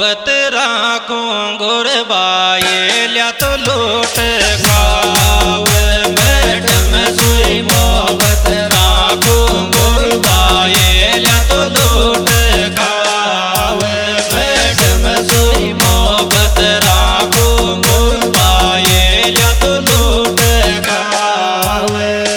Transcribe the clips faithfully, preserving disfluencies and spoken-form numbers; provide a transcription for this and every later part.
मोहब्बत राखूं गुरबाए लिया तो लूट खाव मैडम सुई मोहब्बत राखूं गुरबाए लिया तो लूट खाव मैडम सुई मोहब्बत राखूं गुरबाए लिया तो लूट खाव।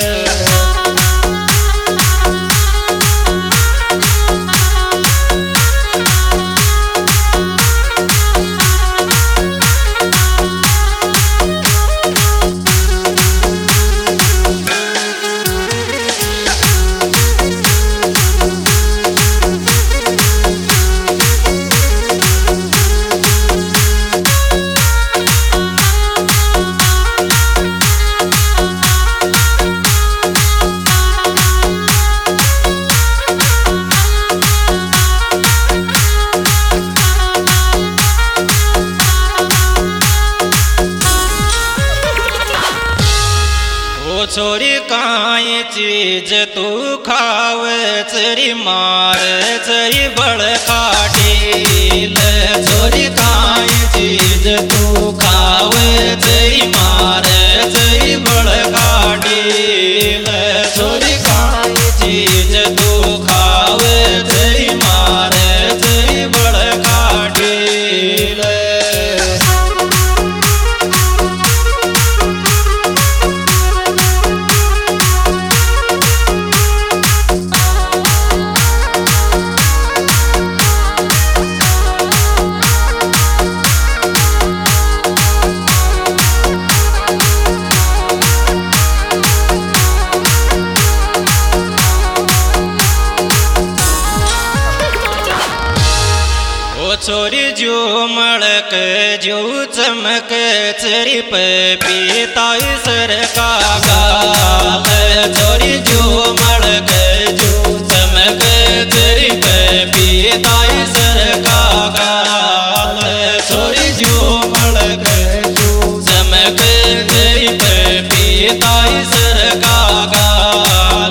छोरी काई चीज तू खाव चरी मार चरी बड़ खाटील छोरी काई चीज तू खाव चरी मार चरी बड़ खाटील छोरी काई चीज तू खाव चरी मार चरी बड़ खाटील। छोरी जो मड़क जो चमक चरी पे पीताई सर का गाल छोरी जो मड़क जो चमक चरी पे पीताई सर का गाल छोरी जो मड़क जो चमक चरी पे पीताई सर का गाल।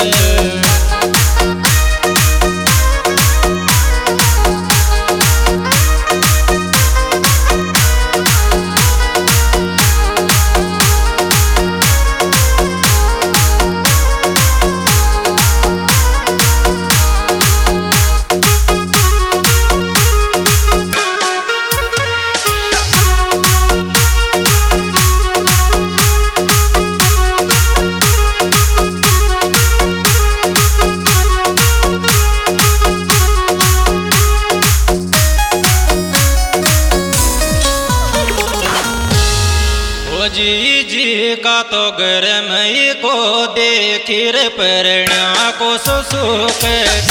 जी जी का तो गरम को देखिर परण्या को सुख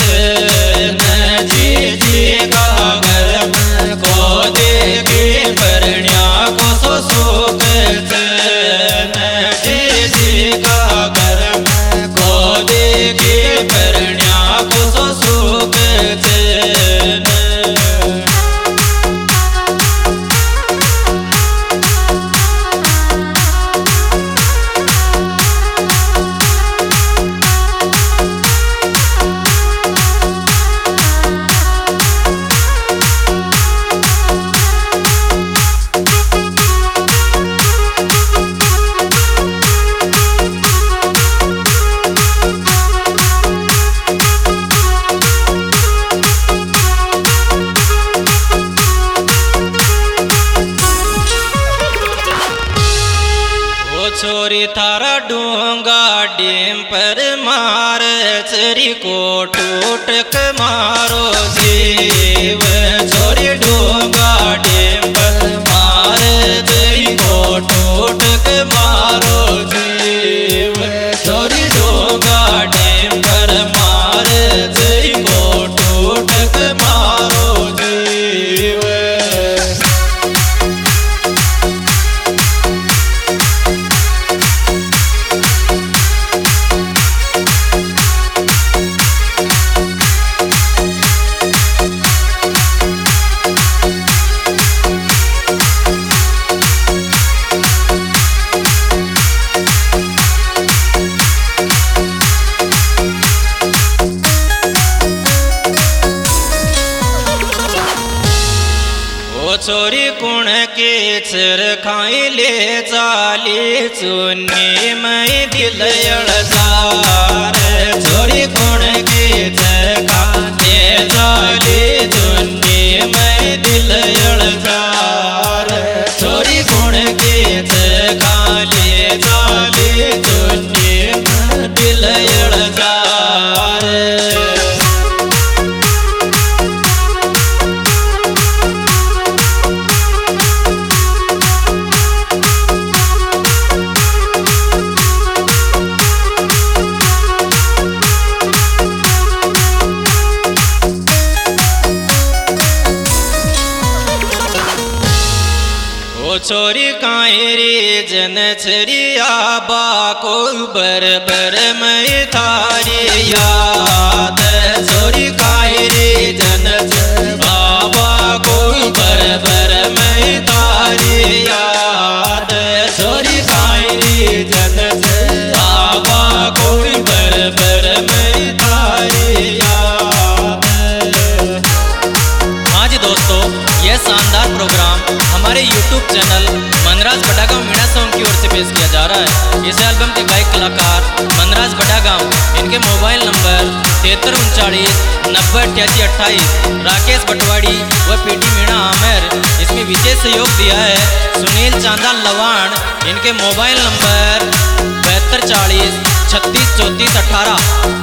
जी जी का गरम को देखिर परण्या को सुख जी जी का गरम को देखिर परण्या को सुख। छोरी थारा डूंगा डेम पर मार चरी को टूटक मारो जीव छोरी डूंगा डेम पर मार चरी को टूटक मारो जीव छोरी डूंगा डेम पर मार चरी को टूटक मारो जीव। चर खाई ले चाली चुन्नी मैं दिल अड़जार छोरी कोण के खाते चाली चुन्नी मैं दिल अड़जार छोरी कोण के खाले चाली चुन्नी मैं दिल अड़जार। छोरी कायरी जन छरिया बाको बर बर मैं थारी याद छोरी कायरी जन बाबा को बर बर मैं थारी याद छोरी कायरी जन बाबा को बर बर मैं थारी याद। हाँ जी दोस्तों, यह शानदार प्रोग्राम हमारे YouTube channel Manraj Batagaon Meena song की ओर से पेश किया जा रहा है। इस एल्बम के गायक कलाकार मनराज बटागांव, इनके मोबाइल नंबर तिहत्तर उनचालीस नब्बे अट्ठासी अट्ठाईस। राकेश बटवाड़ी व पीटी मीणा आमेर, इसमें विशेष सहयोग दिया है सुनील चांदा लवाण, इनके मोबाइल नंबर बहत्तर चालीस छत्तीस चौंतीस अठारह।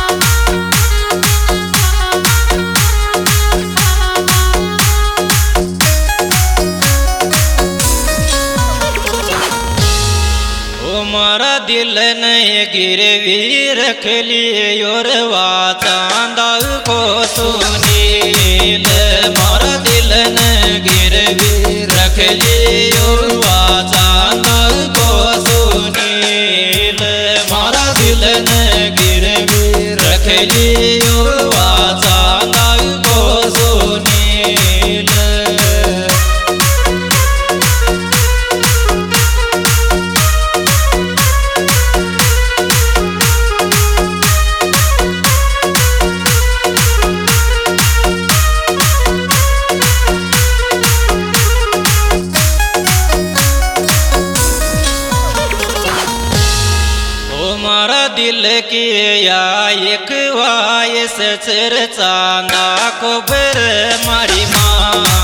मारा दिल ने गिरवी रख लिए और चांदा को सुनील मारा दिल ने गिरवी रख लिए और चांदा को सुनील मारा दिल ने गिरवी रख लिए और चांदा को सुनील। दिल की या एक वायस चर चांदा को बर मारी माँ